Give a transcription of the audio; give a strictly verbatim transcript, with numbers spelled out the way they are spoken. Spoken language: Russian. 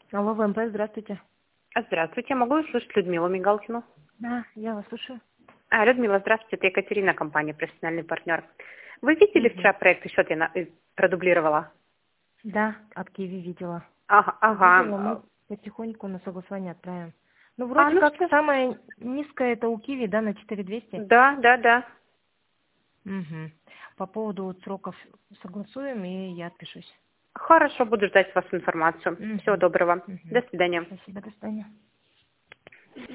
Алло, ВМП, здравствуйте. Здравствуйте, могу услышать Людмилу Мигалкину? Да, я вас слушаю. А, Людмила, здравствуйте, это Екатерина, компания «Профессиональный партнер». Вы видели Мгм. вчера проект, и счет я на- э, продублировала? Да, от Киви видела. Ага, Видела, мы ага. потихоньку на согласование отправим. Ну, А, вроде ну как все. самое низкое это у Киви, да, на четыре тысячи двести. Да, да, да. Угу. По поводу вот сроков согласуем, и я отпишусь. Хорошо, буду ждать с вас информацию. Всего Угу. доброго. До Угу. свидания. Спасибо, до свидания.